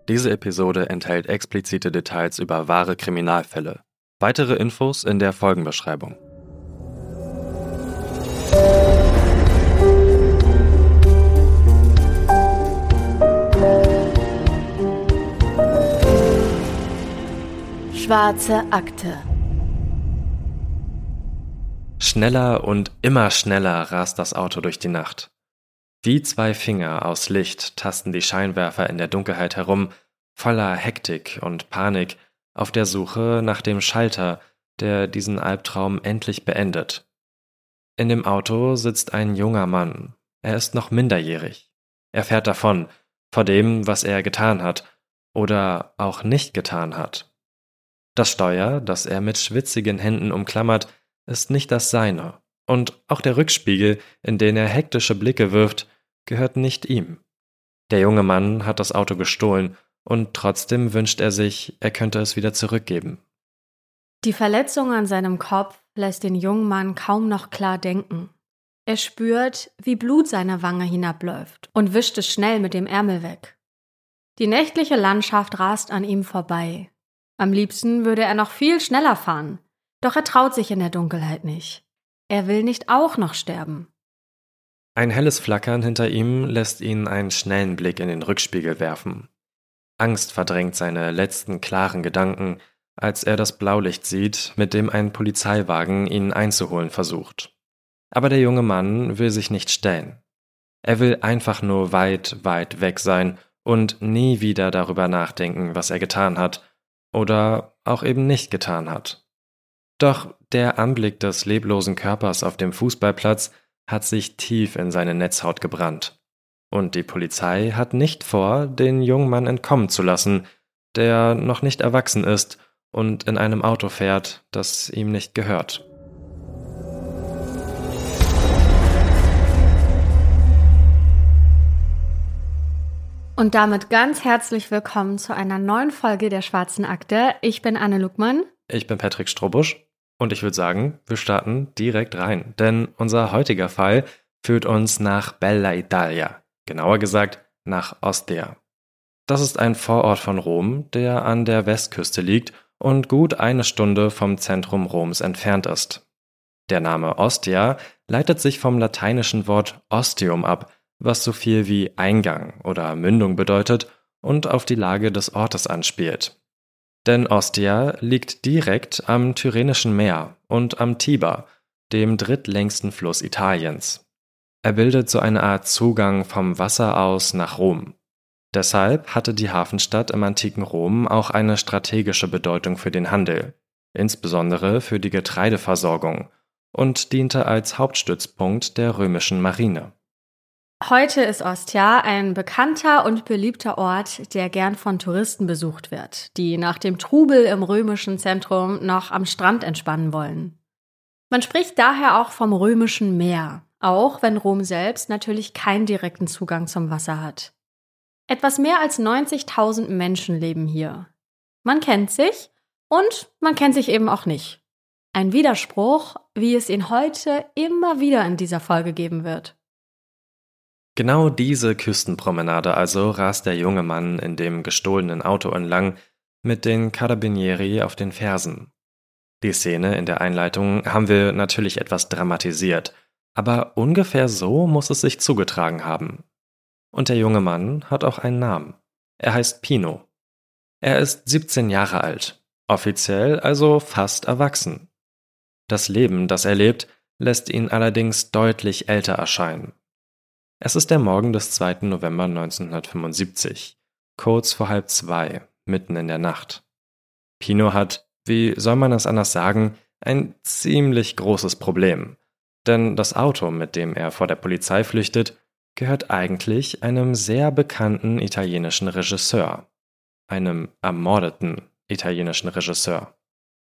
Diese Episode enthält explizite Details über wahre Kriminalfälle. Weitere Infos in der Folgenbeschreibung. Schwarze Akte. Schneller und immer schneller rast das Auto durch die Nacht. Wie zwei Finger aus Licht tasten die Scheinwerfer in der Dunkelheit herum, voller Hektik und Panik, auf der Suche nach dem Schalter, der diesen Albtraum endlich beendet. In dem Auto sitzt ein junger Mann. Er ist noch minderjährig. Er fährt davon, vor dem, was er getan hat oder auch nicht getan hat. Das Steuer, das er mit schwitzigen Händen umklammert, ist nicht das seine. Und auch der Rückspiegel, in den er hektische Blicke wirft, gehört nicht ihm. Der junge Mann hat das Auto gestohlen und trotzdem wünscht er sich, er könnte es wieder zurückgeben. Die Verletzung an seinem Kopf lässt den jungen Mann kaum noch klar denken. Er spürt, wie Blut seine Wange hinabläuft und wischt es schnell mit dem Ärmel weg. Die nächtliche Landschaft rast an ihm vorbei. Am liebsten würde er noch viel schneller fahren, doch er traut sich in der Dunkelheit nicht. Er will nicht auch noch sterben. Ein helles Flackern hinter ihm lässt ihn einen schnellen Blick in den Rückspiegel werfen. Angst verdrängt seine letzten klaren Gedanken, als er das Blaulicht sieht, mit dem ein Polizeiwagen ihn einzuholen versucht. Aber der junge Mann will sich nicht stellen. Er will einfach nur weit, weit weg sein und nie wieder darüber nachdenken, was er getan hat oder auch eben nicht getan hat. Doch der Anblick des leblosen Körpers auf dem Fußballplatz hat sich tief in seine Netzhaut gebrannt. Und die Polizei hat nicht vor, den jungen Mann entkommen zu lassen, der noch nicht erwachsen ist und in einem Auto fährt, das ihm nicht gehört. Und damit ganz herzlich willkommen zu einer neuen Folge der Schwarzen Akte. Ich bin Anne Luckmann. Ich bin Patrick Strobusch und ich würde sagen, wir starten direkt rein, denn unser heutiger Fall führt uns nach Bella Italia, genauer gesagt nach Ostia. Das ist ein Vorort von Rom, der an der Westküste liegt und gut eine Stunde vom Zentrum Roms entfernt ist. Der Name Ostia leitet sich vom lateinischen Wort ostium ab, was so viel wie Eingang oder Mündung bedeutet und auf die Lage des Ortes anspielt. Denn Ostia liegt direkt am Tyrrhenischen Meer und am Tiber, dem drittlängsten Fluss Italiens. Er bildet so eine Art Zugang vom Wasser aus nach Rom. Deshalb hatte die Hafenstadt im antiken Rom auch eine strategische Bedeutung für den Handel, insbesondere für die Getreideversorgung, und diente als Hauptstützpunkt der römischen Marine. Heute ist Ostia ein bekannter und beliebter Ort, der gern von Touristen besucht wird, die nach dem Trubel im römischen Zentrum noch am Strand entspannen wollen. Man spricht daher auch vom römischen Meer, auch wenn Rom selbst natürlich keinen direkten Zugang zum Wasser hat. Etwas mehr als 90.000 Menschen leben hier. Man kennt sich und man kennt sich eben auch nicht. Ein Widerspruch, wie es ihn heute immer wieder in dieser Folge geben wird. Genau diese Küstenpromenade also rast der junge Mann in dem gestohlenen Auto entlang mit den Carabinieri auf den Fersen. Die Szene in der Einleitung haben wir natürlich etwas dramatisiert, aber ungefähr so muss es sich zugetragen haben. Und der junge Mann hat auch einen Namen. Er heißt Pino. Er ist 17 Jahre alt, offiziell also fast erwachsen. Das Leben, das er lebt, lässt ihn allerdings deutlich älter erscheinen. Es ist der Morgen des 2. November 1975, kurz vor 1:30, mitten in der Nacht. Pino hat, wie soll man es anders sagen, ein ziemlich großes Problem. Denn das Auto, mit dem er vor der Polizei flüchtet, gehört eigentlich einem sehr bekannten italienischen Regisseur. Einem ermordeten italienischen Regisseur.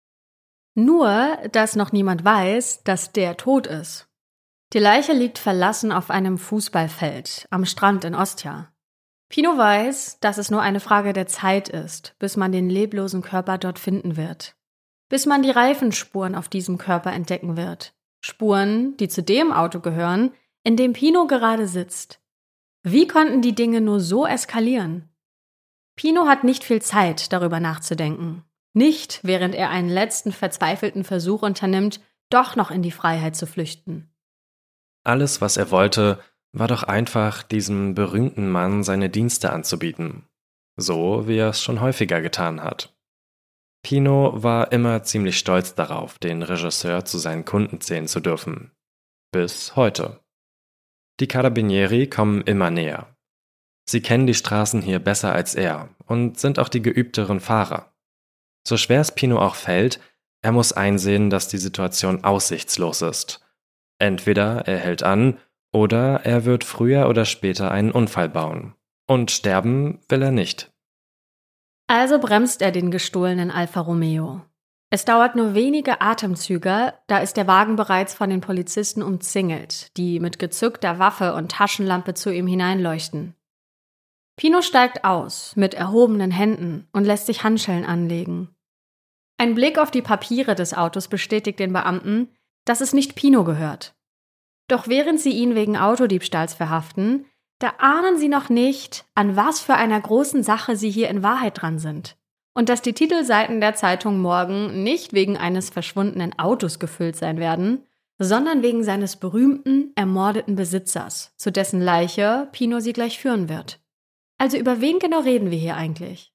Nur, dass noch niemand weiß, dass der tot ist. Die Leiche liegt verlassen auf einem Fußballfeld am Strand in Ostia. Pino weiß, dass es nur eine Frage der Zeit ist, bis man den leblosen Körper dort finden wird. Bis man die Reifenspuren auf diesem Körper entdecken wird. Spuren, die zu dem Auto gehören, in dem Pino gerade sitzt. Wie konnten die Dinge nur so eskalieren? Pino hat nicht viel Zeit, darüber nachzudenken. Nicht, während er einen letzten verzweifelten Versuch unternimmt, doch noch in die Freiheit zu flüchten. Alles, was er wollte, war doch einfach, diesem berühmten Mann seine Dienste anzubieten. So, wie er es schon häufiger getan hat. Pino war immer ziemlich stolz darauf, den Regisseur zu seinen Kunden zählen zu dürfen. Bis heute. Die Carabinieri kommen immer näher. Sie kennen die Straßen hier besser als er und sind auch die geübteren Fahrer. So schwer es Pino auch fällt, er muss einsehen, dass die Situation aussichtslos ist. Entweder er hält an, oder er wird früher oder später einen Unfall bauen. Und sterben will er nicht. Also bremst er den gestohlenen Alfa Romeo. Es dauert nur wenige Atemzüge, da ist der Wagen bereits von den Polizisten umzingelt, die mit gezückter Waffe und Taschenlampe zu ihm hineinleuchten. Pino steigt aus, mit erhobenen Händen, und lässt sich Handschellen anlegen. Ein Blick auf die Papiere des Autos bestätigt den Beamten, dass es nicht Pino gehört. Doch während sie ihn wegen Autodiebstahls verhaften, da ahnen sie noch nicht, an was für einer großen Sache sie hier in Wahrheit dran sind. Und dass die Titelseiten der Zeitung morgen nicht wegen eines verschwundenen Autos gefüllt sein werden, sondern wegen seines berühmten, ermordeten Besitzers, zu dessen Leiche Pino sie gleich führen wird. Also über wen genau reden wir hier eigentlich?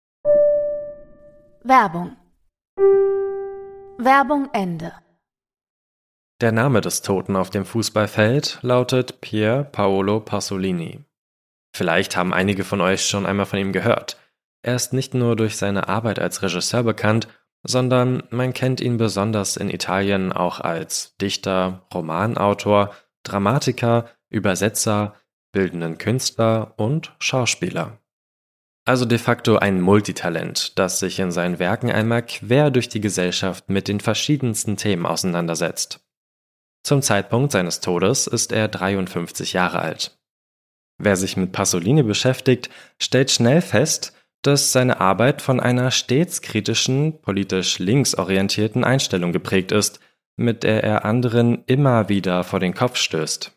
Werbung. Werbung Ende. Der Name des Toten auf dem Fußballfeld lautet Pier Paolo Pasolini. Vielleicht haben einige von euch schon einmal von ihm gehört. Er ist nicht nur durch seine Arbeit als Regisseur bekannt, sondern man kennt ihn besonders in Italien auch als Dichter, Romanautor, Dramatiker, Übersetzer, bildenden Künstler und Schauspieler. Also de facto ein Multitalent, das sich in seinen Werken einmal quer durch die Gesellschaft mit den verschiedensten Themen auseinandersetzt. Zum Zeitpunkt seines Todes ist er 53 Jahre alt. Wer sich mit Pasolini beschäftigt, stellt schnell fest, dass seine Arbeit von einer stets kritischen, politisch linksorientierten Einstellung geprägt ist, mit der er anderen immer wieder vor den Kopf stößt.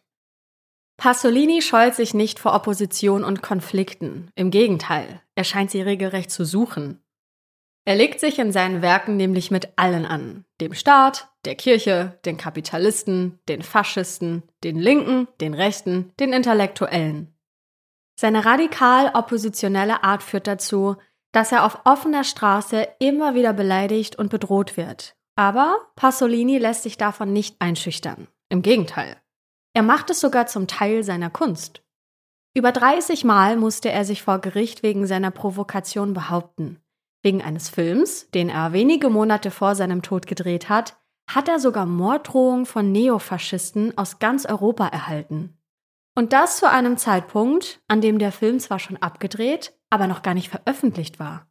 Pasolini scheut sich nicht vor Opposition und Konflikten. Im Gegenteil, er scheint sie regelrecht zu suchen. Er legt sich in seinen Werken nämlich mit allen an. Dem Staat, der Kirche, den Kapitalisten, den Faschisten, den Linken, den Rechten, den Intellektuellen. Seine radikal oppositionelle Art führt dazu, dass er auf offener Straße immer wieder beleidigt und bedroht wird. Aber Pasolini lässt sich davon nicht einschüchtern. Im Gegenteil. Er macht es sogar zum Teil seiner Kunst. Über 30 Mal musste er sich vor Gericht wegen seiner Provokation behaupten. Wegen eines Films, den er wenige Monate vor seinem Tod gedreht hat, hat er sogar Morddrohungen von Neofaschisten aus ganz Europa erhalten. Und das zu einem Zeitpunkt, an dem der Film zwar schon abgedreht, aber noch gar nicht veröffentlicht war.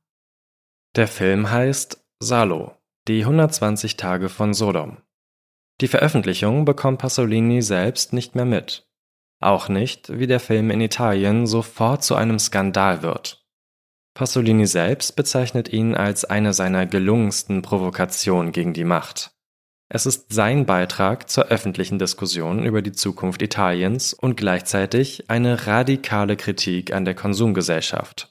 Der Film heißt Salo, die 120 Tage von Sodom. Die Veröffentlichung bekommt Pasolini selbst nicht mehr mit. Auch nicht, wie der Film in Italien sofort zu einem Skandal wird. Pasolini selbst bezeichnet ihn als eine seiner gelungensten Provokationen gegen die Macht. Es ist sein Beitrag zur öffentlichen Diskussion über die Zukunft Italiens und gleichzeitig eine radikale Kritik an der Konsumgesellschaft.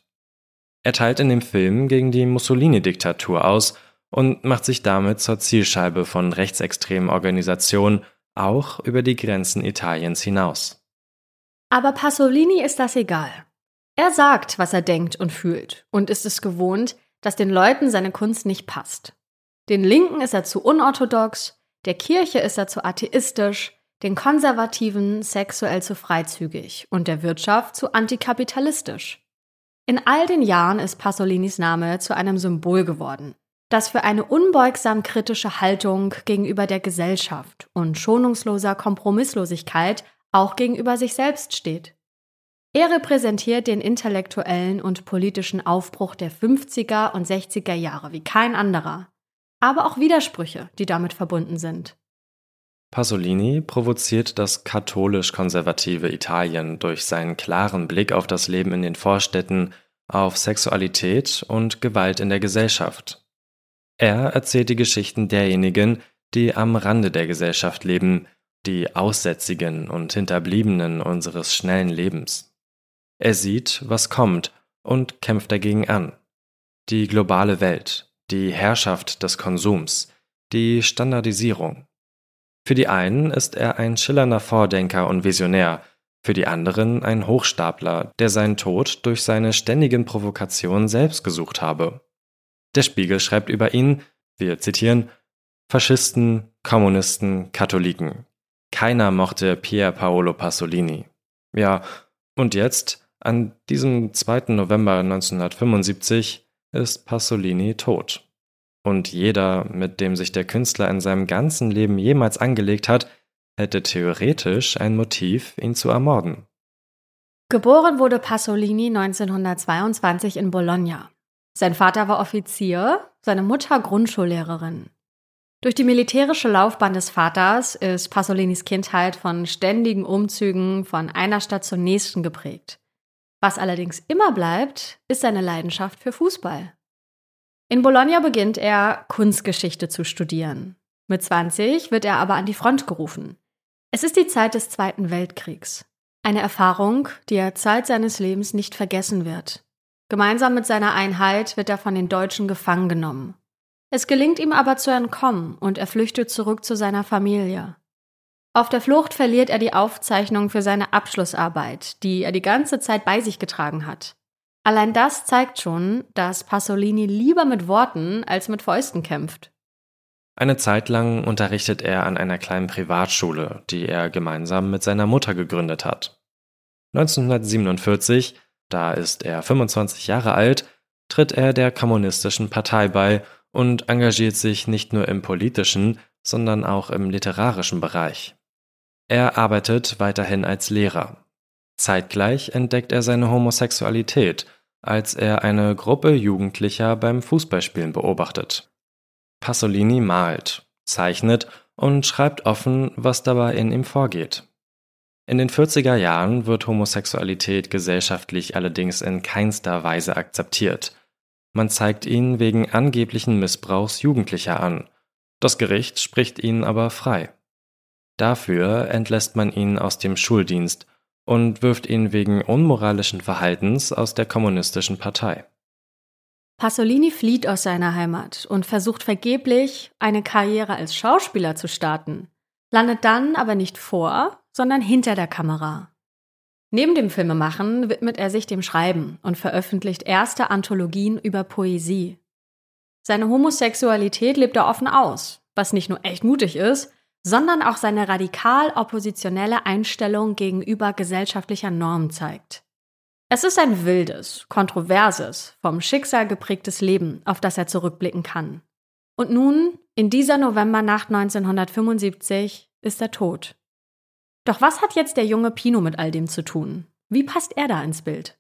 Er teilt in dem Film gegen die Mussolini-Diktatur aus und macht sich damit zur Zielscheibe von rechtsextremen Organisationen, auch über die Grenzen Italiens hinaus. Aber Pasolini ist das egal. Er sagt, was er denkt und fühlt und ist es gewohnt, dass den Leuten seine Kunst nicht passt. Den Linken ist er zu unorthodox, der Kirche ist er zu atheistisch, den Konservativen sexuell zu freizügig und der Wirtschaft zu antikapitalistisch. In all den Jahren ist Pasolinis Name zu einem Symbol geworden, das für eine unbeugsam kritische Haltung gegenüber der Gesellschaft und schonungsloser Kompromisslosigkeit auch gegenüber sich selbst steht. Er repräsentiert den intellektuellen und politischen Aufbruch der 50er und 60er Jahre wie kein anderer, aber auch Widersprüche, die damit verbunden sind. Pasolini provoziert das katholisch-konservative Italien durch seinen klaren Blick auf das Leben in den Vorstädten, auf Sexualität und Gewalt in der Gesellschaft. Er erzählt die Geschichten derjenigen, die am Rande der Gesellschaft leben, die Aussätzigen und Hinterbliebenen unseres schnellen Lebens. Er sieht, was kommt und kämpft dagegen an. Die globale Welt, die Herrschaft des Konsums, die Standardisierung. Für die einen ist er ein schillernder Vordenker und Visionär, für die anderen ein Hochstapler, der seinen Tod durch seine ständigen Provokationen selbst gesucht habe. Der Spiegel schreibt über ihn, wir zitieren, Faschisten, Kommunisten, Katholiken. Keiner mochte Pier Paolo Pasolini. Ja, und jetzt, an diesem 2. November 1975, ist Pasolini tot. Und jeder, mit dem sich der Künstler in seinem ganzen Leben jemals angelegt hat, hätte theoretisch ein Motiv, ihn zu ermorden. Geboren wurde Pasolini 1922 in Bologna. Sein Vater war Offizier, seine Mutter Grundschullehrerin. Durch die militärische Laufbahn des Vaters ist Pasolinis Kindheit von ständigen Umzügen von einer Stadt zur nächsten geprägt. Was allerdings immer bleibt, ist seine Leidenschaft für Fußball. In Bologna beginnt er, Kunstgeschichte zu studieren. Mit 20 wird er aber an die Front gerufen. Es ist die Zeit des Zweiten Weltkriegs. Eine Erfahrung, die er Zeit seines Lebens nicht vergessen wird. Gemeinsam mit seiner Einheit wird er von den Deutschen gefangen genommen. Es gelingt ihm aber zu entkommen und er flüchtet zurück zu seiner Familie. Auf der Flucht verliert er die Aufzeichnung für seine Abschlussarbeit, die er die ganze Zeit bei sich getragen hat. Allein das zeigt schon, dass Pasolini lieber mit Worten als mit Fäusten kämpft. Eine Zeit lang unterrichtet er an einer kleinen Privatschule, die er gemeinsam mit seiner Mutter gegründet hat. 1947, da ist er 25 Jahre alt, tritt er der Kommunistischen Partei bei und engagiert sich nicht nur im politischen, sondern auch im literarischen Bereich. Er arbeitet weiterhin als Lehrer. Zeitgleich entdeckt er seine Homosexualität, als er eine Gruppe Jugendlicher beim Fußballspielen beobachtet. Pasolini malt, zeichnet und schreibt offen, was dabei in ihm vorgeht. In den 40er Jahren wird Homosexualität gesellschaftlich allerdings in keinster Weise akzeptiert. Man zeigt ihn wegen angeblichen Missbrauchs Jugendlicher an. Das Gericht spricht ihn aber frei. Dafür entlässt man ihn aus dem Schuldienst und wirft ihn wegen unmoralischen Verhaltens aus der Kommunistischen Partei. Pasolini flieht aus seiner Heimat und versucht vergeblich, eine Karriere als Schauspieler zu starten, landet dann aber nicht vor, sondern hinter der Kamera. Neben dem Filmemachen widmet er sich dem Schreiben und veröffentlicht erste Anthologien über Poesie. Seine Homosexualität lebt er offen aus, was nicht nur echt mutig ist, sondern auch seine radikal oppositionelle Einstellung gegenüber gesellschaftlicher Normen zeigt. Es ist ein wildes, kontroverses, vom Schicksal geprägtes Leben, auf das er zurückblicken kann. Und nun, in dieser Novembernacht 1975, ist er tot. Doch was hat jetzt der junge Pino mit all dem zu tun? Wie passt er da ins Bild?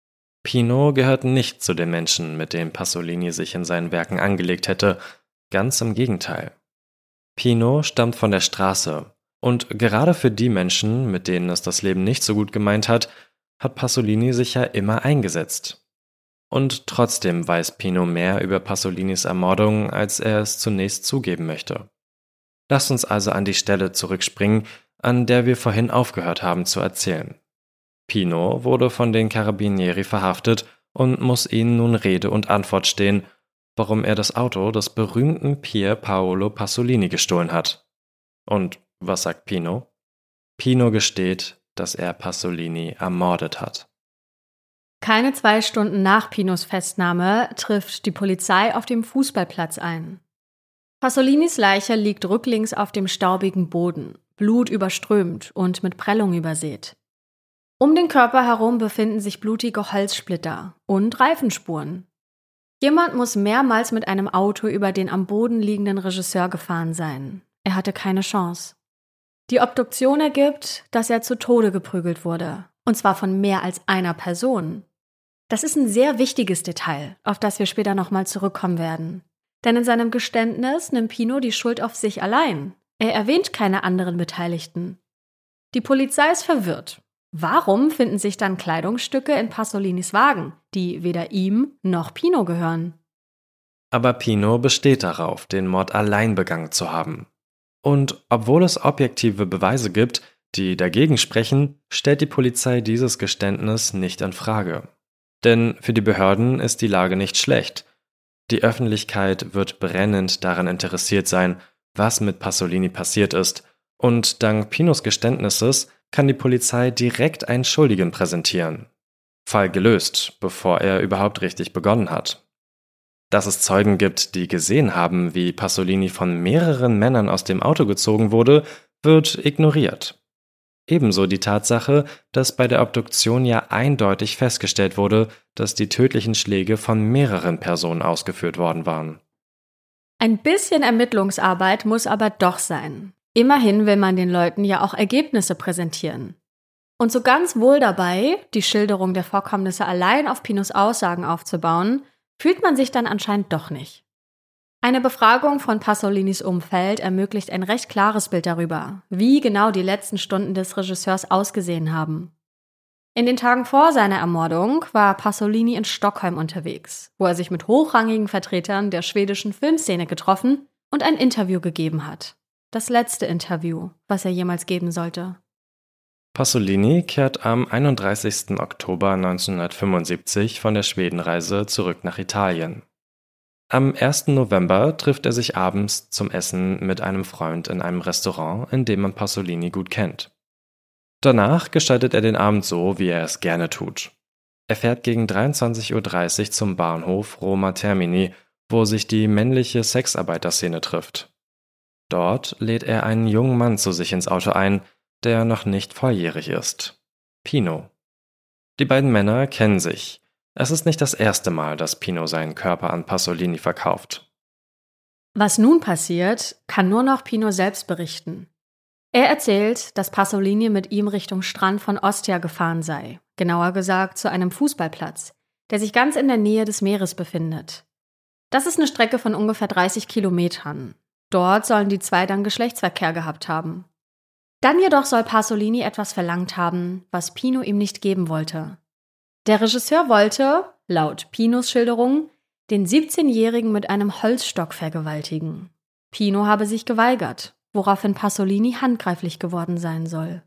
Pino gehört nicht zu den Menschen, mit denen Pasolini sich in seinen Werken angelegt hätte, ganz im Gegenteil. Pino stammt von der Straße und gerade für die Menschen, mit denen es das Leben nicht so gut gemeint hat Pasolini sich ja immer eingesetzt. Und trotzdem weiß Pino mehr über Pasolinis Ermordung, als er es zunächst zugeben möchte. Lasst uns also an die Stelle zurückspringen, an der wir vorhin aufgehört haben zu erzählen. Pino wurde von den Carabinieri verhaftet und muss ihnen nun Rede und Antwort stehen, warum er das Auto des berühmten Pier Paolo Pasolini gestohlen hat. Und was sagt Pino? Pino gesteht, dass er Pasolini ermordet hat. Keine 2 Stunden nach Pinos Festnahme trifft die Polizei auf dem Fußballplatz ein. Pasolinis Leiche liegt rücklings auf dem staubigen Boden, blutüberströmt und mit Prellung übersät. Um den Körper herum befinden sich blutige Holzsplitter und Reifenspuren. Jemand muss mehrmals mit einem Auto über den am Boden liegenden Regisseur gefahren sein. Er hatte keine Chance. Die Obduktion ergibt, dass er zu Tode geprügelt wurde, und zwar von mehr als einer Person. Das ist ein sehr wichtiges Detail, auf das wir später nochmal zurückkommen werden. Denn in seinem Geständnis nimmt Pino die Schuld auf sich allein. Er erwähnt keine anderen Beteiligten. Die Polizei ist verwirrt. Warum finden sich dann Kleidungsstücke in Pasolinis Wagen, die weder ihm noch Pino gehören? Aber Pino besteht darauf, den Mord allein begangen zu haben. Und obwohl es objektive Beweise gibt, die dagegen sprechen, stellt die Polizei dieses Geständnis nicht in Frage. Denn für die Behörden ist die Lage nicht schlecht. Die Öffentlichkeit wird brennend daran interessiert sein, was mit Pasolini passiert ist, und dank Pinos Geständnisses kann die Polizei direkt einen Schuldigen präsentieren. Fall gelöst, bevor er überhaupt richtig begonnen hat. Dass es Zeugen gibt, die gesehen haben, wie Pasolini von mehreren Männern aus dem Auto gezogen wurde, wird ignoriert. Ebenso die Tatsache, dass bei der Obduktion ja eindeutig festgestellt wurde, dass die tödlichen Schläge von mehreren Personen ausgeführt worden waren. Ein bisschen Ermittlungsarbeit muss aber doch sein. Immerhin will man den Leuten ja auch Ergebnisse präsentieren. Und so ganz wohl dabei, die Schilderung der Vorkommnisse allein auf Pinos Aussagen aufzubauen, fühlt man sich dann anscheinend doch nicht. Eine Befragung von Pasolinis Umfeld ermöglicht ein recht klares Bild darüber, wie genau die letzten Stunden des Regisseurs ausgesehen haben. In den Tagen vor seiner Ermordung war Pasolini in Stockholm unterwegs, wo er sich mit hochrangigen Vertretern der schwedischen Filmszene getroffen und ein Interview gegeben hat. Das letzte Interview, was er jemals geben sollte. Pasolini kehrt am 31. Oktober 1975 von der Schwedenreise zurück nach Italien. Am 1. November trifft er sich abends zum Essen mit einem Freund in einem Restaurant, in dem man Pasolini gut kennt. Danach gestaltet er den Abend so, wie er es gerne tut. Er fährt gegen 23:30 Uhr zum Bahnhof Roma Termini, wo sich die männliche Sexarbeiterszene trifft. Dort lädt er einen jungen Mann zu sich ins Auto ein, der noch nicht volljährig ist. Pino. Die beiden Männer kennen sich. Es ist nicht das erste Mal, dass Pino seinen Körper an Pasolini verkauft. Was nun passiert, kann nur noch Pino selbst berichten. Er erzählt, dass Pasolini mit ihm Richtung Strand von Ostia gefahren sei, genauer gesagt zu einem Fußballplatz, der sich ganz in der Nähe des Meeres befindet. Das ist eine Strecke von ungefähr 30 Kilometern. Dort sollen die zwei dann Geschlechtsverkehr gehabt haben. Dann jedoch soll Pasolini etwas verlangt haben, was Pino ihm nicht geben wollte. Der Regisseur wollte, laut Pinos Schilderung, den 17-Jährigen mit einem Holzstock vergewaltigen. Pino habe sich geweigert, woraufhin Pasolini handgreiflich geworden sein soll.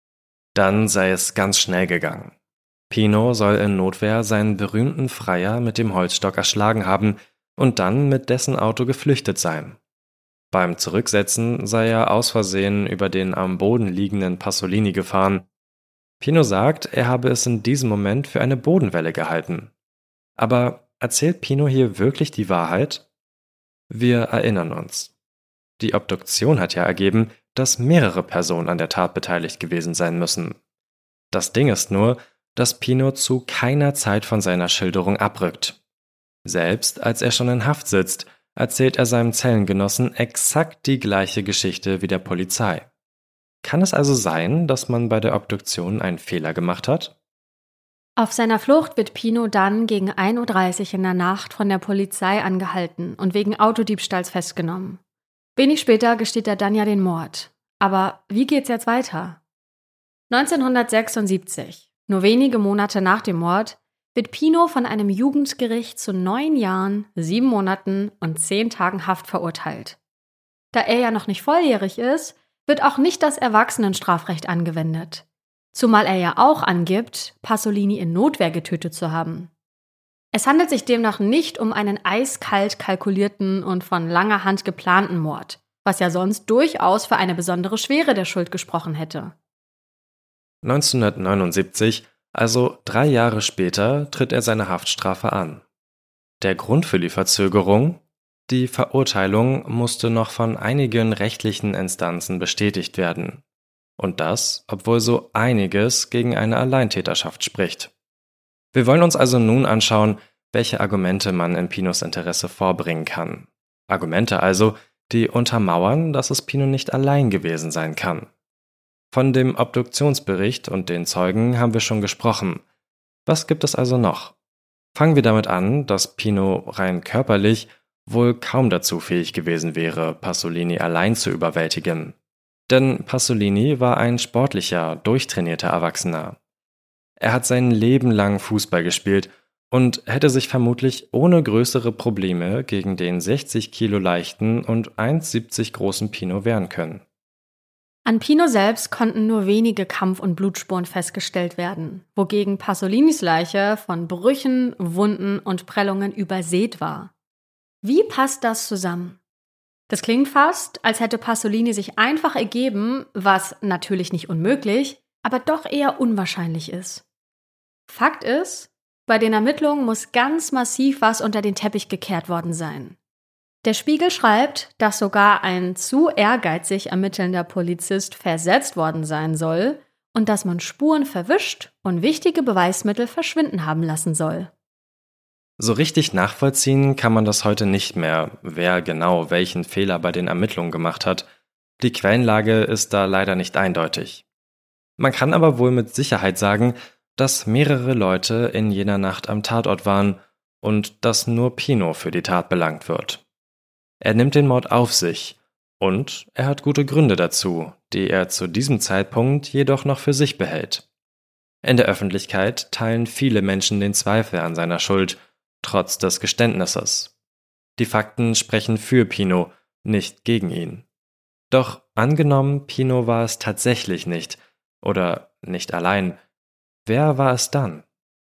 Dann sei es ganz schnell gegangen. Pino soll in Notwehr seinen berühmten Freier mit dem Holzstock erschlagen haben und dann mit dessen Auto geflüchtet sein. Beim Zurücksetzen sei er aus Versehen über den am Boden liegenden Pasolini gefahren. Pino sagt, er habe es in diesem Moment für eine Bodenwelle gehalten. Aber erzählt Pino hier wirklich die Wahrheit? Wir erinnern uns. Die Obduktion hat ja ergeben, dass mehrere Personen an der Tat beteiligt gewesen sein müssen. Das Ding ist nur, dass Pino zu keiner Zeit von seiner Schilderung abrückt. Selbst als er schon in Haft sitzt, erzählt er seinem Zellengenossen exakt die gleiche Geschichte wie der Polizei. Kann es also sein, dass man bei der Obduktion einen Fehler gemacht hat? Auf seiner Flucht wird Pino dann gegen 1:30 Uhr in der Nacht von der Polizei angehalten und wegen Autodiebstahls festgenommen. Wenig später gesteht er dann ja den Mord. Aber wie geht's jetzt weiter? 1976, nur wenige Monate nach dem Mord, wird Pino von einem Jugendgericht zu 9 Jahren, 7 Monaten und 10 Tagen Haft verurteilt. Da er ja noch nicht volljährig ist, wird auch nicht das Erwachsenenstrafrecht angewendet. Zumal er ja auch angibt, Pasolini in Notwehr getötet zu haben. Es handelt sich demnach nicht um einen eiskalt kalkulierten und von langer Hand geplanten Mord, was ja sonst durchaus für eine besondere Schwere der Schuld gesprochen hätte. 1979, also 3 Jahre später, tritt er seine Haftstrafe an. Der Grund für die Verzögerung? Die Verurteilung musste noch von einigen rechtlichen Instanzen bestätigt werden. Und das, obwohl so einiges gegen eine Alleintäterschaft spricht. Wir wollen uns also nun anschauen, welche Argumente man in Pinos Interesse vorbringen kann. Argumente also, die untermauern, dass es Pino nicht allein gewesen sein kann. Von dem Obduktionsbericht und den Zeugen haben wir schon gesprochen. Was gibt es also noch? Fangen wir damit an, dass Pino rein körperlich wohl kaum dazu fähig gewesen wäre, Pasolini allein zu überwältigen. Denn Pasolini war ein sportlicher, durchtrainierter Erwachsener. Er hat sein Leben lang Fußball gespielt und hätte sich vermutlich ohne größere Probleme gegen den 60 Kilo leichten und 1,70 großen Pino wehren können. An Pino selbst konnten nur wenige Kampf- und Blutspuren festgestellt werden, wogegen Pasolinis Leiche von Brüchen, Wunden und Prellungen übersät war. Wie passt das zusammen? Das klingt fast, als hätte Pasolini sich einfach ergeben, was natürlich nicht unmöglich, aber doch eher unwahrscheinlich ist. Fakt ist, bei den Ermittlungen muss ganz massiv was unter den Teppich gekehrt worden sein. Der Spiegel schreibt, dass sogar ein zu ehrgeizig ermittelnder Polizist versetzt worden sein soll und dass man Spuren verwischt und wichtige Beweismittel verschwinden haben lassen soll. So richtig nachvollziehen kann man das heute nicht mehr, wer genau welchen Fehler bei den Ermittlungen gemacht hat. Die Quellenlage ist da leider nicht eindeutig. Man kann aber wohl mit Sicherheit sagen, dass mehrere Leute in jener Nacht am Tatort waren und dass nur Pino für die Tat belangt wird. Er nimmt den Mord auf sich und er hat gute Gründe dazu, die er zu diesem Zeitpunkt jedoch noch für sich behält. In der Öffentlichkeit teilen viele Menschen den Zweifel an seiner Schuld, trotz des Geständnisses. Die Fakten sprechen für Pino, nicht gegen ihn. Doch angenommen, Pino war es tatsächlich nicht oder nicht allein, wer war es dann?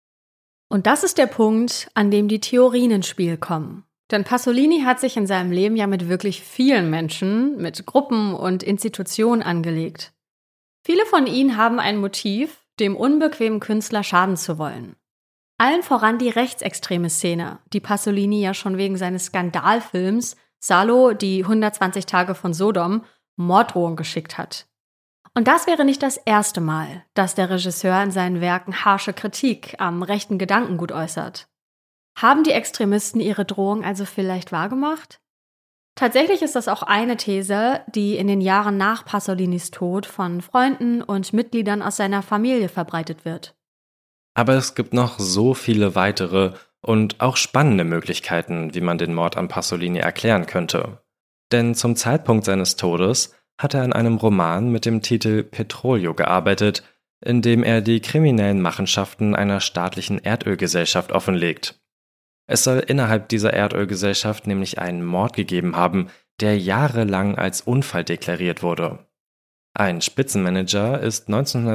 Und das ist der Punkt, an dem die Theorien ins Spiel kommen. Denn Pasolini hat sich in seinem Leben ja mit wirklich vielen Menschen, mit Gruppen und Institutionen angelegt. Viele von ihnen haben ein Motiv, dem unbequemen Künstler schaden zu wollen. Allen voran die rechtsextreme Szene, die Pasolini ja schon wegen seines Skandalfilms Salo, die 120 Tage von Sodom, Morddrohungen geschickt hat. Und das wäre nicht das erste Mal, dass der Regisseur in seinen Werken harsche Kritik am rechten Gedankengut äußert. Haben die Extremisten ihre Drohung also vielleicht wahrgemacht? Tatsächlich ist das auch eine These, die in den Jahren nach Pasolinis Tod von Freunden und Mitgliedern aus seiner Familie verbreitet wird. Aber es gibt noch so viele weitere und auch spannende Möglichkeiten, wie man den Mord an Pasolini erklären könnte. Denn zum Zeitpunkt seines Todes hat er an einem Roman mit dem Titel Petrolio gearbeitet, in dem er die kriminellen Machenschaften einer staatlichen Erdölgesellschaft offenlegt. Es soll innerhalb dieser Erdölgesellschaft nämlich einen Mord gegeben haben, der jahrelang als Unfall deklariert wurde. Ein Spitzenmanager ist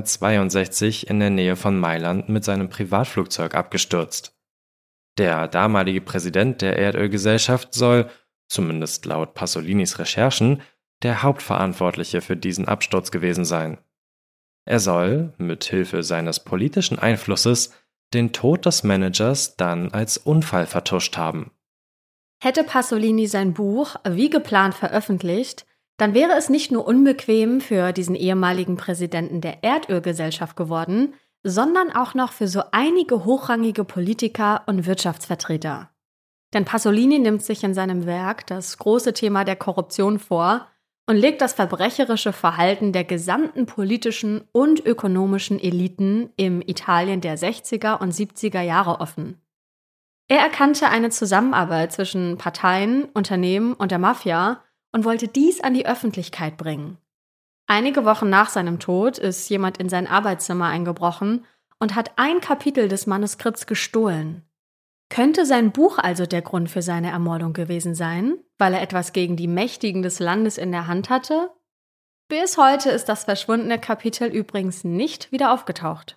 1962 in der Nähe von Mailand mit seinem Privatflugzeug abgestürzt. Der damalige Präsident der Erdölgesellschaft soll, zumindest laut Pasolinis Recherchen, der Hauptverantwortliche für diesen Absturz gewesen sein. Er soll, mit Hilfe seines politischen Einflusses, den Tod des Managers dann als Unfall vertuscht haben. Hätte Pasolini sein Buch wie geplant veröffentlicht, dann wäre es nicht nur unbequem für diesen ehemaligen Präsidenten der Erdölgesellschaft geworden, sondern auch noch für so einige hochrangige Politiker und Wirtschaftsvertreter. Denn Pasolini nimmt sich in seinem Werk das große Thema der Korruption vor und legt das verbrecherische Verhalten der gesamten politischen und ökonomischen Eliten im Italien der 60er und 70er Jahre offen. Er erkannte eine Zusammenarbeit zwischen Parteien, Unternehmen und der Mafia und wollte dies an die Öffentlichkeit bringen. Einige Wochen nach seinem Tod ist jemand in sein Arbeitszimmer eingebrochen und hat ein Kapitel des Manuskripts gestohlen. Könnte sein Buch also der Grund für seine Ermordung gewesen sein, weil er etwas gegen die Mächtigen des Landes in der Hand hatte? Bis heute ist das verschwundene Kapitel übrigens nicht wieder aufgetaucht.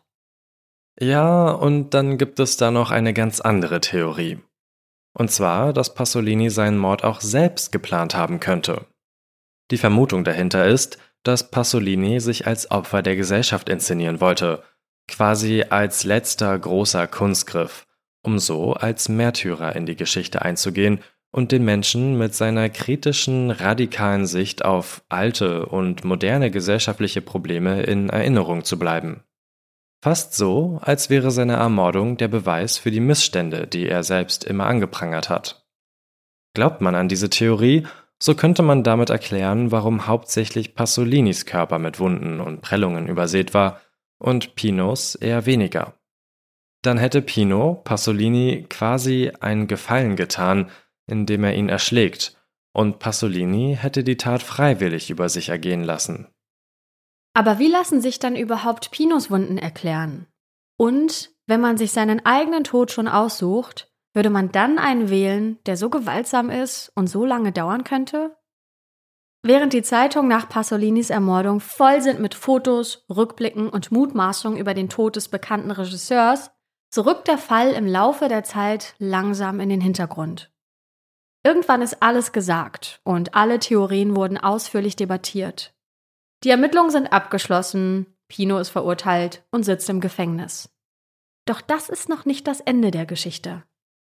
Ja, und dann gibt es da noch eine ganz andere Theorie. Und zwar, dass Pasolini seinen Mord auch selbst geplant haben könnte. Die Vermutung dahinter ist, dass Pasolini sich als Opfer der Gesellschaft inszenieren wollte, quasi als letzter großer Kunstgriff, um so als Märtyrer in die Geschichte einzugehen und den Menschen mit seiner kritischen, radikalen Sicht auf alte und moderne gesellschaftliche Probleme in Erinnerung zu bleiben. Fast so, als wäre seine Ermordung der Beweis für die Missstände, die er selbst immer angeprangert hat. Glaubt man an diese Theorie, so könnte man damit erklären, warum hauptsächlich Pasolinis Körper mit Wunden und Prellungen übersät war und Pinos eher weniger. Dann hätte Pino Pasolini quasi einen Gefallen getan, indem er ihn erschlägt, und Pasolini hätte die Tat freiwillig über sich ergehen lassen. Aber wie lassen sich dann überhaupt Pinos Wunden erklären? Und wenn man sich seinen eigenen Tod schon aussucht, würde man dann einen wählen, der so gewaltsam ist und so lange dauern könnte? Während die Zeitungen nach Pasolinis Ermordung voll sind mit Fotos, Rückblicken und Mutmaßungen über den Tod des bekannten Regisseurs, so rückt der Fall im Laufe der Zeit langsam in den Hintergrund. Irgendwann ist alles gesagt und alle Theorien wurden ausführlich debattiert. Die Ermittlungen sind abgeschlossen, Pino ist verurteilt und sitzt im Gefängnis. Doch das ist noch nicht das Ende der Geschichte.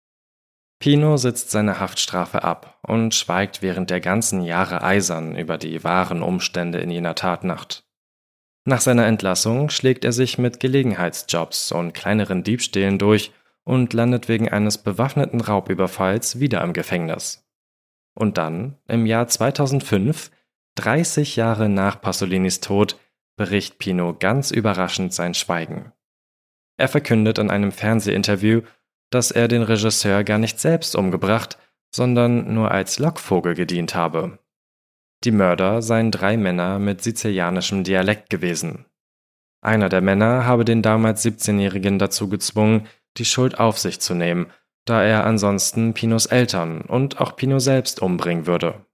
Pino sitzt seine Haftstrafe ab und schweigt während der ganzen Jahre eisern über die wahren Umstände in jener Tatnacht. Nach seiner Entlassung schlägt er sich mit Gelegenheitsjobs und kleineren Diebstählen durch und landet wegen eines bewaffneten Raubüberfalls wieder im Gefängnis. Und dann, im Jahr 2005, 30 Jahre nach Pasolinis Tod, bricht Pino ganz überraschend sein Schweigen. Er verkündet in einem Fernsehinterview, dass er den Regisseur gar nicht selbst umgebracht, sondern nur als Lockvogel gedient habe. Die Mörder seien 3 Männer mit sizilianischem Dialekt gewesen. Einer der Männer habe den damals 17-Jährigen dazu gezwungen, die Schuld auf sich zu nehmen, da er ansonsten Pinos Eltern und auch Pino selbst umbringen würde.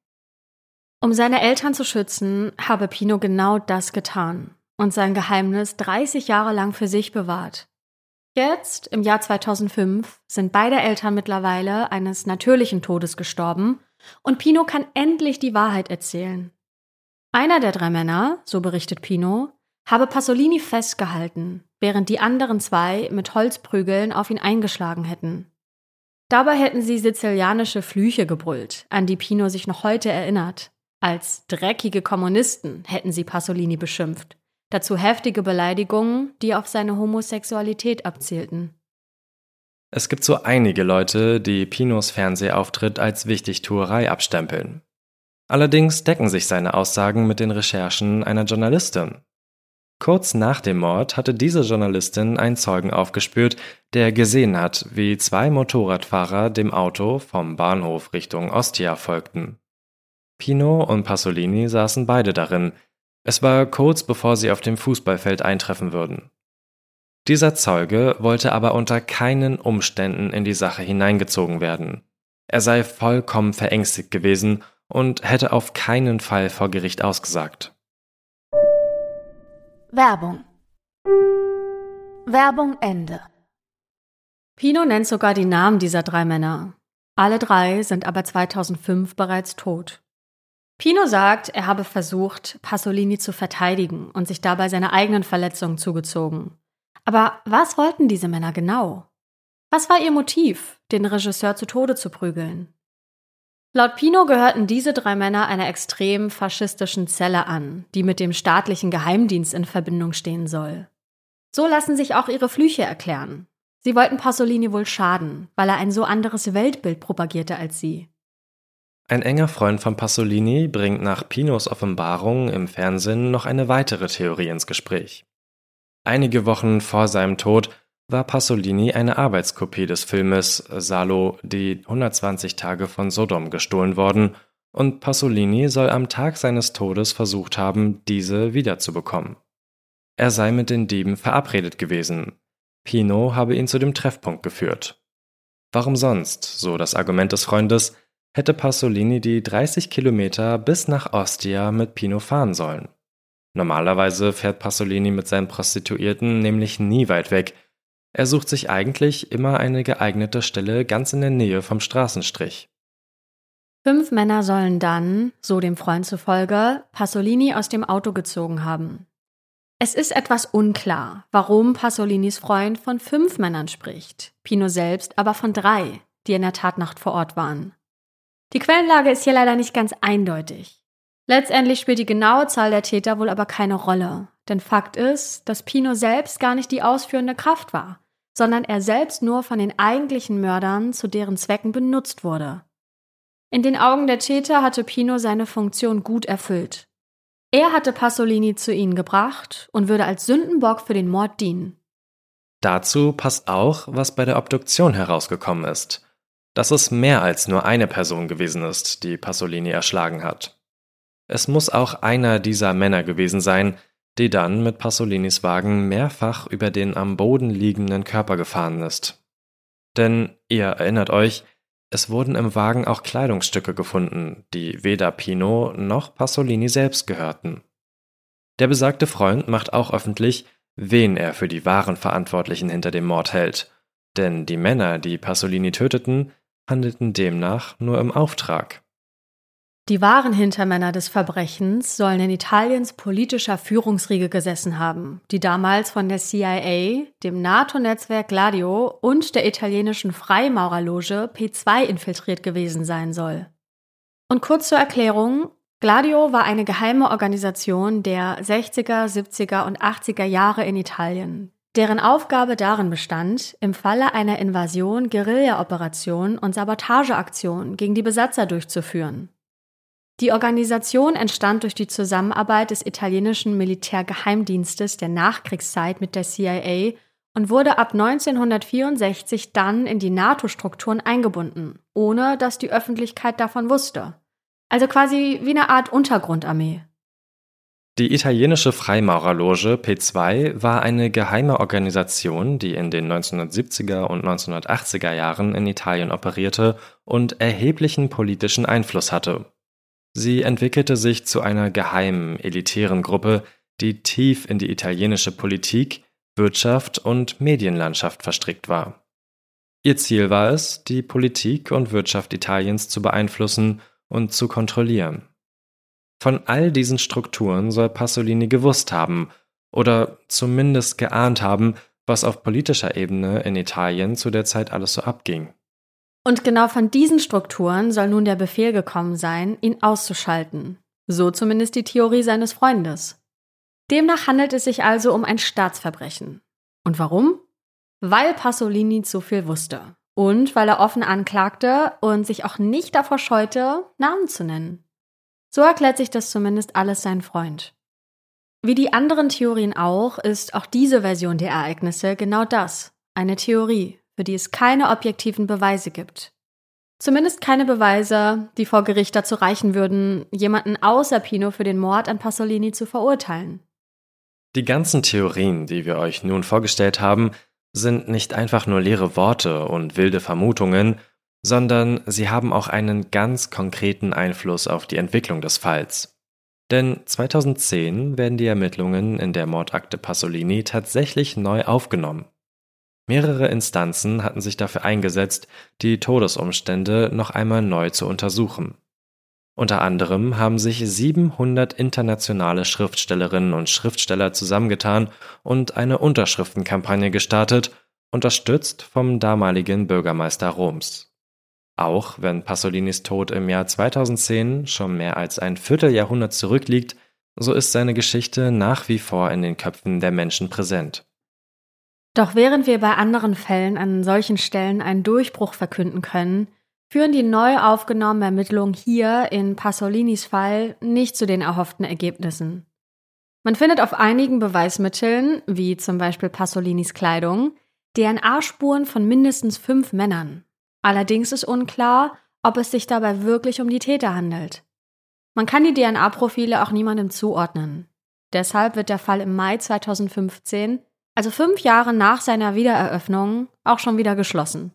Um seine Eltern zu schützen, habe Pino genau das getan und sein Geheimnis 30 Jahre lang für sich bewahrt. Jetzt, im Jahr 2005, sind beide Eltern mittlerweile eines natürlichen Todes gestorben und Pino kann endlich die Wahrheit erzählen. Einer der 3 Männer, so berichtet Pino, habe Pasolini festgehalten, während die anderen 2 mit Holzprügeln auf ihn eingeschlagen hätten. Dabei hätten sie sizilianische Flüche gebrüllt, an die Pino sich noch heute erinnert. Als dreckige Kommunisten hätten sie Pasolini beschimpft. Dazu heftige Beleidigungen, die auf seine Homosexualität abzielten. Es gibt so einige Leute, die Pinos Fernsehauftritt als Wichtigtuerei abstempeln. Allerdings decken sich seine Aussagen mit den Recherchen einer Journalistin. Kurz nach dem Mord hatte diese Journalistin einen Zeugen aufgespürt, der gesehen hat, wie 2 Motorradfahrer dem Auto vom Bahnhof Richtung Ostia folgten. Pino und Pasolini saßen beide darin. Es war kurz bevor sie auf dem Fußballfeld eintreffen würden. Dieser Zeuge wollte aber unter keinen Umständen in die Sache hineingezogen werden. Er sei vollkommen verängstigt gewesen und hätte auf keinen Fall vor Gericht ausgesagt. Werbung. Werbung Ende. Pino nennt sogar die Namen dieser 3 Männer. Alle 3 sind aber 2005 bereits tot. Pino sagt, er habe versucht, Pasolini zu verteidigen und sich dabei seine eigenen Verletzungen zugezogen. Aber was wollten diese Männer genau? Was war ihr Motiv, den Regisseur zu Tode zu prügeln? Laut Pino gehörten diese 3 Männer einer extrem faschistischen Zelle an, die mit dem staatlichen Geheimdienst in Verbindung stehen soll. So lassen sich auch ihre Flüche erklären. Sie wollten Pasolini wohl schaden, weil er ein so anderes Weltbild propagierte als sie. Ein enger Freund von Pasolini bringt nach Pinos Offenbarung im Fernsehen noch eine weitere Theorie ins Gespräch. Einige Wochen vor seinem Tod war Pasolini eine Arbeitskopie des Filmes Salo, die 120 Tage von Sodom gestohlen worden und Pasolini soll am Tag seines Todes versucht haben, diese wiederzubekommen. Er sei mit den Dieben verabredet gewesen. Pino habe ihn zu dem Treffpunkt geführt. Warum sonst, so das Argument des Freundes, hätte Pasolini die 30 Kilometer bis nach Ostia mit Pino fahren sollen? Normalerweise fährt Pasolini mit seinen Prostituierten nämlich nie weit weg. Er sucht sich eigentlich immer eine geeignete Stelle ganz in der Nähe vom Straßenstrich. 5 Männer sollen dann, so dem Freund zufolge, Pasolini aus dem Auto gezogen haben. Es ist etwas unklar, warum Pasolinis Freund von 5 Männern spricht, Pino selbst aber von 3, die in der Tatnacht vor Ort waren. Die Quellenlage ist hier leider nicht ganz eindeutig. Letztendlich spielt die genaue Zahl der Täter wohl aber keine Rolle, denn Fakt ist, dass Pino selbst gar nicht die ausführende Kraft war, sondern er selbst nur von den eigentlichen Mördern zu deren Zwecken benutzt wurde. In den Augen der Täter hatte Pino seine Funktion gut erfüllt. Er hatte Pasolini zu ihnen gebracht und würde als Sündenbock für den Mord dienen. Dazu passt auch, was bei der Obduktion herausgekommen ist, dass es mehr als nur eine Person gewesen ist, die Pasolini erschlagen hat. Es muss auch einer dieser Männer gewesen sein, die dann mit Pasolinis Wagen mehrfach über den am Boden liegenden Körper gefahren ist. Denn, ihr erinnert euch, Es wurden im Wagen auch Kleidungsstücke gefunden, die weder Pino noch Pasolini selbst gehörten. Der besagte Freund macht auch öffentlich, wen er für die wahren Verantwortlichen hinter dem Mord hält, denn die Männer, die Pasolini töteten, handelten demnach nur im Auftrag. Die wahren Hintermänner des Verbrechens sollen in Italiens politischer Führungsriege gesessen haben, die damals von der CIA, dem NATO-Netzwerk Gladio und der italienischen Freimaurerloge P2 infiltriert gewesen sein soll. Und kurz zur Erklärung: Gladio war eine geheime Organisation der 60er, 70er und 80er Jahre in Italien, deren Aufgabe darin bestand, im Falle einer Invasion Guerilla-Operationen und Sabotageaktionen gegen die Besatzer durchzuführen. Die Organisation entstand durch die Zusammenarbeit des italienischen Militärgeheimdienstes der Nachkriegszeit mit der CIA und wurde ab 1964 dann in die NATO-Strukturen eingebunden, ohne dass die Öffentlichkeit davon wusste. Also quasi wie eine Art Untergrundarmee. Die italienische Freimaurerloge P2 war eine geheime Organisation, die in den 1970er und 1980er Jahren in Italien operierte und erheblichen politischen Einfluss hatte. Sie entwickelte sich zu einer geheimen, elitären Gruppe, die tief in die italienische Politik, Wirtschaft und Medienlandschaft verstrickt war. Ihr Ziel war es, die Politik und Wirtschaft Italiens zu beeinflussen und zu kontrollieren. Von all diesen Strukturen soll Pasolini gewusst haben oder zumindest geahnt haben, was auf politischer Ebene in Italien zu der Zeit alles so abging. Und genau von diesen Strukturen soll nun der Befehl gekommen sein, ihn auszuschalten. So zumindest die Theorie seines Freundes. Demnach handelt es sich also um ein Staatsverbrechen. Und warum? Weil Pasolini zu viel wusste. Und weil er offen anklagte und sich auch nicht davor scheute, Namen zu nennen. So erklärt sich das zumindest alles sein Freund. Wie die anderen Theorien auch, ist auch diese Version der Ereignisse genau das, eine Theorie, für die es keine objektiven Beweise gibt. Zumindest keine Beweise, die vor Gericht dazu reichen würden, jemanden außer Pino für den Mord an Pasolini zu verurteilen. Die ganzen Theorien, die wir euch nun vorgestellt haben, sind nicht einfach nur leere Worte und wilde Vermutungen, sondern sie haben auch einen ganz konkreten Einfluss auf die Entwicklung des Falls. Denn 2010 werden die Ermittlungen in der Mordakte Pasolini tatsächlich neu aufgenommen. Mehrere Instanzen hatten sich dafür eingesetzt, die Todesumstände noch einmal neu zu untersuchen. Unter anderem haben sich 700 internationale Schriftstellerinnen und Schriftsteller zusammengetan und eine Unterschriftenkampagne gestartet, unterstützt vom damaligen Bürgermeister Roms. Auch wenn Pasolinis Tod im Jahr 2010 schon mehr als ein Vierteljahrhundert zurückliegt, so ist seine Geschichte nach wie vor in den Köpfen der Menschen präsent. Doch während wir bei anderen Fällen an solchen Stellen einen Durchbruch verkünden können, führen die neu aufgenommenen Ermittlungen hier in Pasolinis Fall nicht zu den erhofften Ergebnissen. Man findet auf einigen Beweismitteln, wie zum Beispiel Pasolinis Kleidung, DNA-Spuren von mindestens 5 Männern. Allerdings ist unklar, ob es sich dabei wirklich um die Täter handelt. Man kann die DNA-Profile auch niemandem zuordnen. Deshalb wird der Fall im Mai 2015, also 5 Jahre nach seiner Wiedereröffnung, auch schon wieder geschlossen.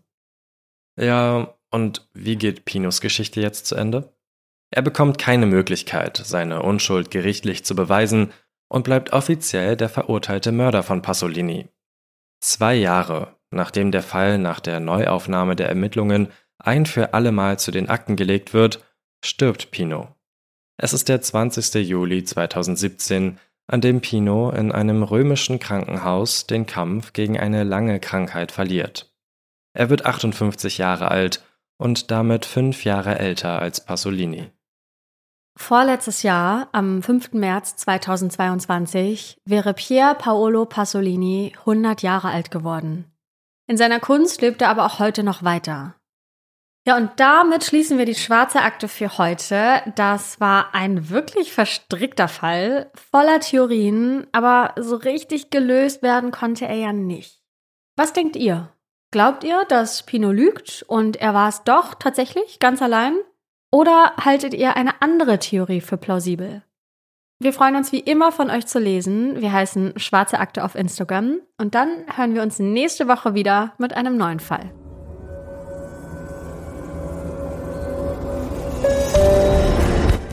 Ja, und wie geht Pinos Geschichte jetzt zu Ende? Er bekommt keine Möglichkeit, seine Unschuld gerichtlich zu beweisen und bleibt offiziell der verurteilte Mörder von Pasolini. 2 Jahre, nachdem der Fall nach der Neuaufnahme der Ermittlungen ein für allemal zu den Akten gelegt wird, stirbt Pino. Es ist der 20. Juli 2017, an dem Pino in einem römischen Krankenhaus den Kampf gegen eine lange Krankheit verliert. Er wird 58 Jahre alt und damit 5 Jahre älter als Pasolini. Vorletztes Jahr, am 5. März 2022, wäre Pier Paolo Pasolini 100 Jahre alt geworden. In seiner Kunst lebt er aber auch heute noch weiter. Ja, und damit schließen wir die schwarze Akte für heute. Das war ein wirklich verstrickter Fall, voller Theorien, aber so richtig gelöst werden konnte er ja nicht. Was denkt ihr? Glaubt ihr, dass Pino lügt und er war es doch tatsächlich ganz allein? Oder haltet ihr eine andere Theorie für plausibel? Wir freuen uns wie immer von euch zu lesen. Wir heißen Schwarze Akte auf Instagram und dann hören wir uns nächste Woche wieder mit einem neuen Fall.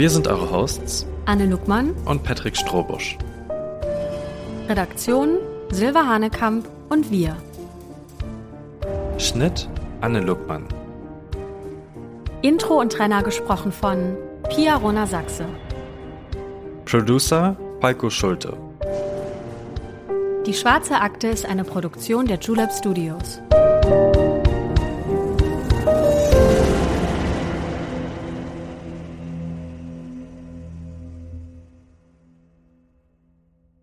Wir sind eure Hosts Anne Luckmann und Patrick Strohbusch. Redaktion Silva Hanekamp und wir. Schnitt Anne Luckmann. Intro und Trenner gesprochen von Pia Rona-Sachse. Producer Falco Schulte. Die Schwarze Akte ist eine Produktion der Julep Studios.